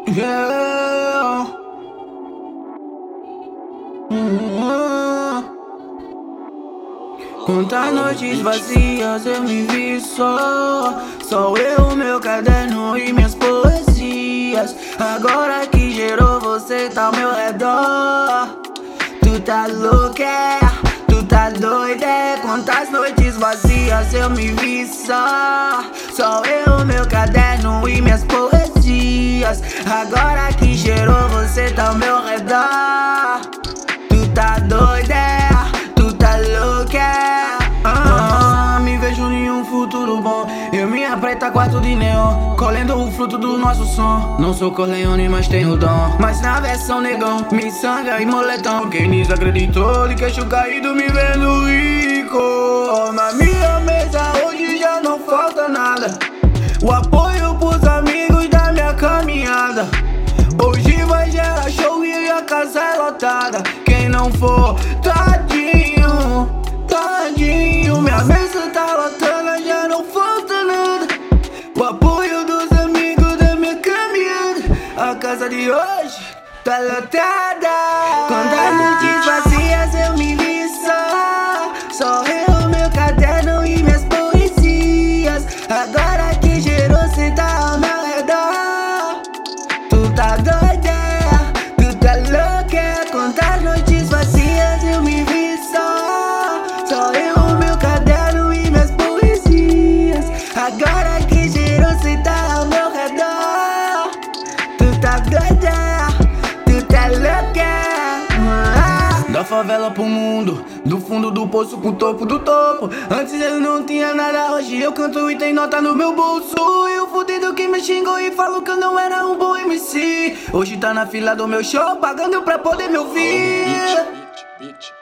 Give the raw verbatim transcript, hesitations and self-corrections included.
Yeah. Uhum. Quantas noites vazias eu me vi só. Só eu, meu caderno e minhas poesias. Agora que gerou você tá ao meu redor. Tu tá louca, é? Tu tá doida, é? Quantas noites vazias eu me vi só. Só eu, meu caderno e minhas poesias. Agora que gerou você tá ao meu redor. Tu tá doida, é? Tu tá louca, é? ah, ah, Me vejo em um futuro bom. Eu minha preta, quarto de neon, colhendo o fruto do nosso som. Não sou Corleone, mas tenho dom. Mas na versão negão, me sangra e moletão. Quem desacreditou, de queixo caído me vendo rico. Na minha mesa hoje já não falta nada. O apoio pros amigos da minha caminhada. Hoje vai gerar show e a casa é lotada. Quem não for, tadinho, tadinho. Minha mesa tá lotada, já não falta nada. O apoio dos amigos da minha caminhada. A casa de hoje tá lotada. Quantas noites vazias eu me vi só. Só eu, meu caderno e minhas poesias. Agora que gerou, cê tá ao meu redor. Tu tá doida, tu tá louca. Quantas noites vazias eu me vi só. Só eu, meu caderno e minhas poesias. Agora que gerou, cê tá ao meu redor. Tu tá doida, tu tá louca. Da favela pro mundo, do fundo do poço pro topo do topo. Antes eu não tinha nada, hoje eu canto e tem nota no meu bolso. E o fudido que me xingou e falou que eu não era um bom M C, hoje tá na fila do meu show, pagando pra poder me ouvir. Beat, beat, beat.